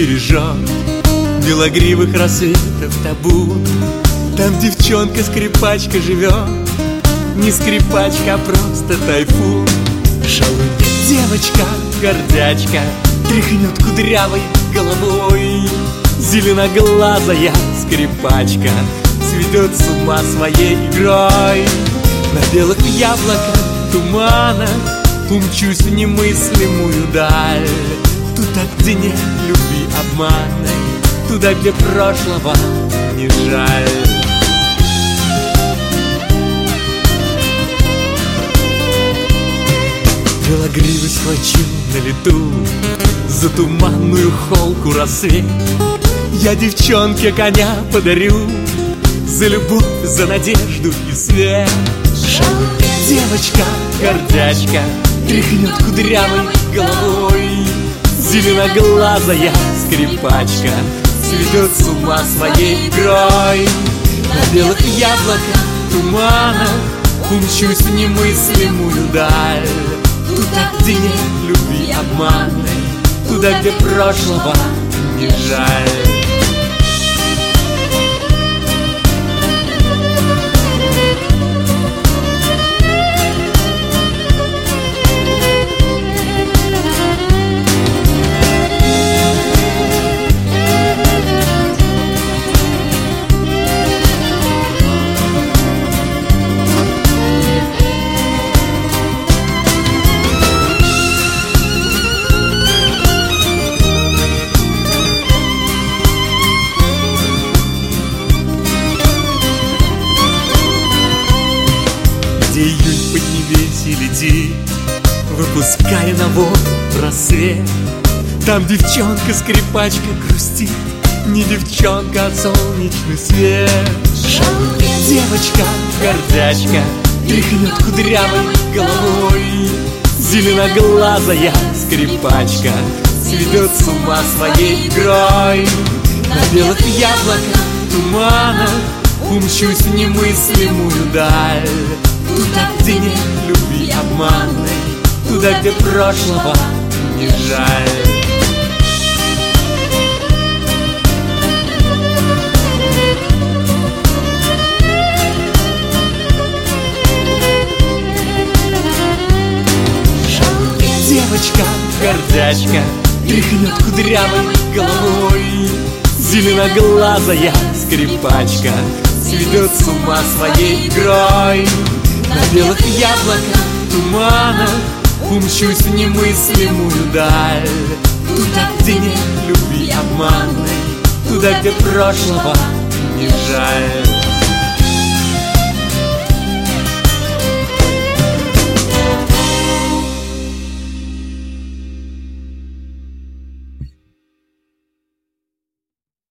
бережет белогривых рассветов табун. Там девчонка-скрипачка живет, не скрипачка, а просто тайфун. Шалунья девочка, гордячка, тряхнет кудрявой головой. Зеленоглазая скрипачка сведет с ума своей игрой. На белых яблоках тумана умчусь в немыслимую даль. Туда, где нет любви обмана, туда, где прошлого не жаль. Белогривый схвачу на лету за туманную холку рассвет. Я девчонке коня подарю за любовь, за надежду и свет. Шалунья девочка, гордячка, тряхнет кудрявой головой. Зеленоглазая скрипачка сведет с ума своей игрой. На белых яблоках тумана умчусь в немыслимую даль. Туда, где нет любви обмана, туда, где прошлого не жаль. Где июнь поднебесье летит, выпуская на воду рассвет. Там девчонка-скрипачка грустит, не девчонка, а солнечный свет. Шалунья девочка, гордячка, тряхнет кудрявой головой. Зеленоглазая скрипачка сведет с ума своей игрой. На белых яблоках тумана умчусь в немыслимую даль. Туда, где нет любви обмана, туда, где прошлого не жаль. Шалунья девочка, гордячка, тряхнет кудрявой головой. Зеленоглазая скрипачка сведет с ума своей игрой. На белых яблоках тумана умчусь в немыслимую даль. Туда, где нет любви обмана, туда, где прошлого не жаль.